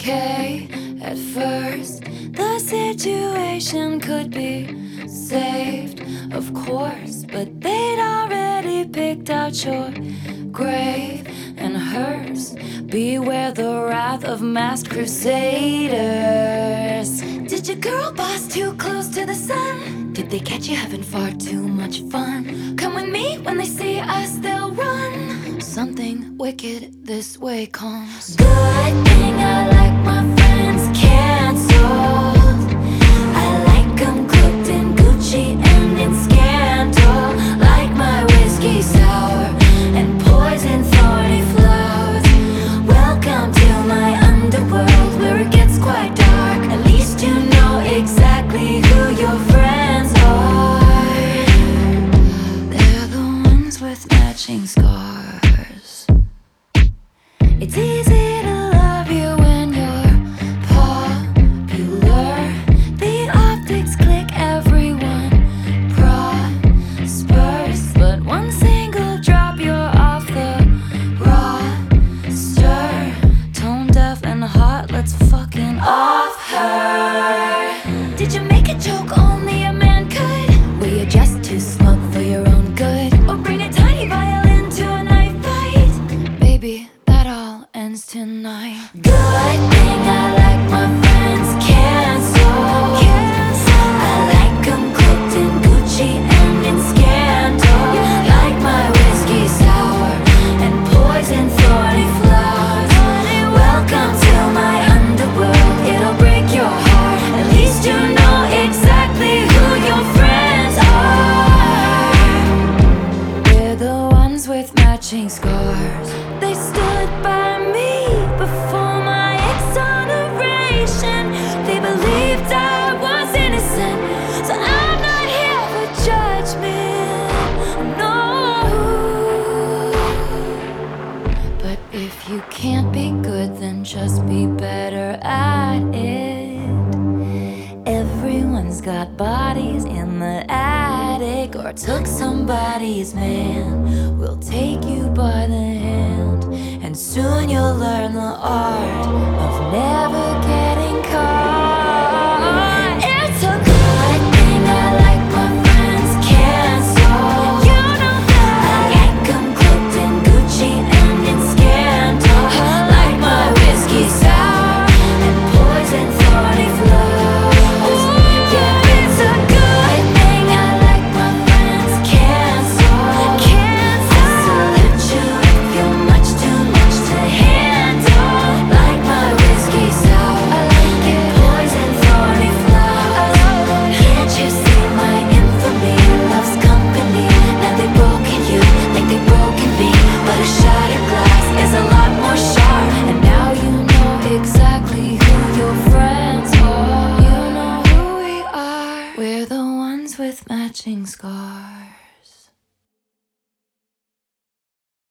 okay at first. The situation could be saved, of course, but they'd already picked out your grave and hers. Beware the wrath of masked crusaders. Did your girl boss too close to the sun? Did they catch you having far too much fun? Come with me, when they see us they'll run. Something wicked this way comes. Good thing I like my friends canceled. I like 'em cooked in Gucci and in Scandal. Like my whiskey sour and poison thorny flowers. Welcome to my underworld where it gets quite dark. At least you know exactly who your friends are. They're the ones with matching scars. It's easy to love you when you're popular. The optics click, everyone prospers. But one single drop, you're off the roster. Tone deaf and hot, let's fucking off her. Did you make a joke only a man could? Were you just too smug for your own good? Or bring a tiny violin to a knife fight? Baby, that all ends tonight. Good thing I like my friends canceled. I like 'em cooked in Gucci and in Scandal. Like my whiskey sour and poison thorny flowers. Welcome to my underworld, it'll break your heart. At least you know exactly who your friends are. We're the ones with matching scars. They stood by me before my exoneration. They believed I was innocent, so I'm not here for judgment, no. But if you can't be good, then just be better at it. Everyone's got bodies in the attic, or took somebody's man. We'll take you by the hand, and soon you'll learn the art of never getting caught. It's a good thing I like my friends canceled. You know that I like 'em cooked in Gucci and in Scandal. Like my whiskey sour and poison thorny flowers. Yeah, it's a good thing I like my friends canceled. I salute you if you're much too much to handle. Like my whiskey sour and poison thorny flowers. Can't you see my infamy loves company? Now they've broken you like they've broken me, but a shattered glass is a lot more sharp. And now you know exactly who your friends are. You know who we are. We're the ones with matching scars.